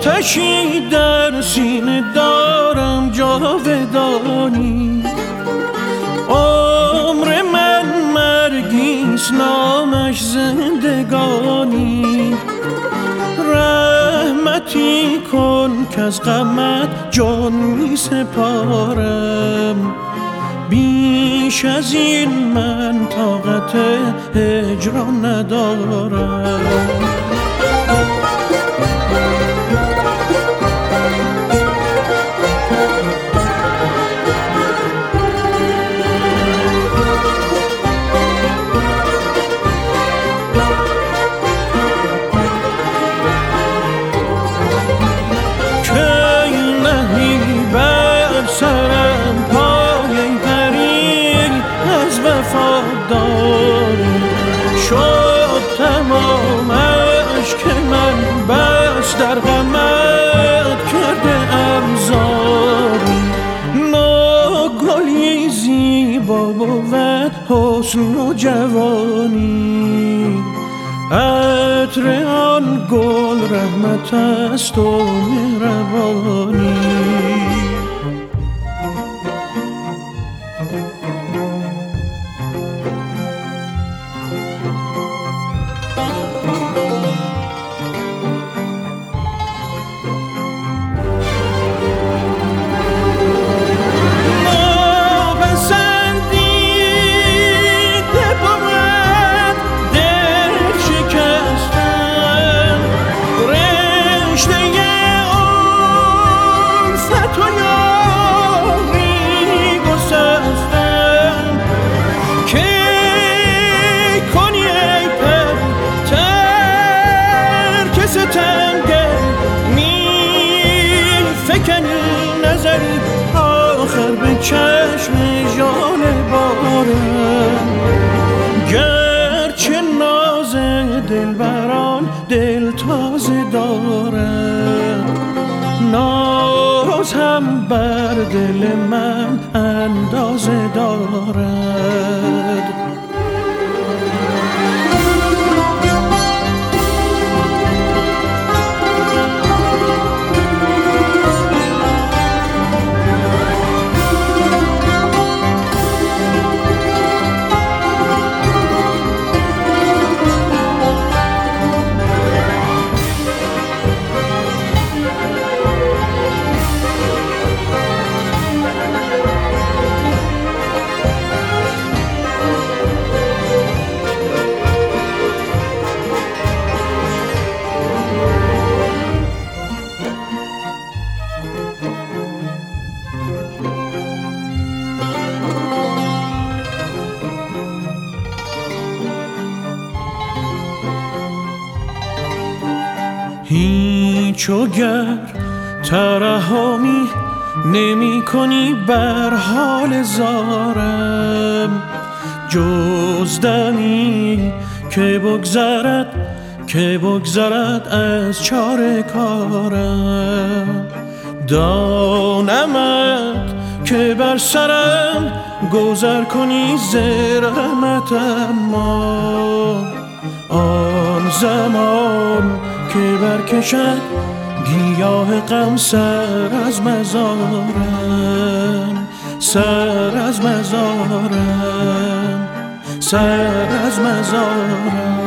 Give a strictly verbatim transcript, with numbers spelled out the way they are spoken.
آتشی در سینه دارم جاودانی، عمر من مرگیست نامش زندگانی. رحمتی کن که از غمت جان می سپارم، بیش از این من طاقت هجران ندارم. شد تمامش که من بس در غمت کرده ام زاری. ناگلی زیبا بود حسن و جوانی، عطر آن گل رحمت است و مهربانی. آخر به چشم جان بارم، گرچه ناز دلبران دل تازه دارم، ناز هم بر دل من اندازه دارد. هیچ وگر ترحمی نمی کنی بر حال زارم، جز دمی که بگذرد که بگذرد از چاره کارم. دانمت که بر سرم گذر کنی ز رحمت، اما آن زمان که برکشد گیاه غم سر از مزارم، سر از مزارم، سر از مزارم.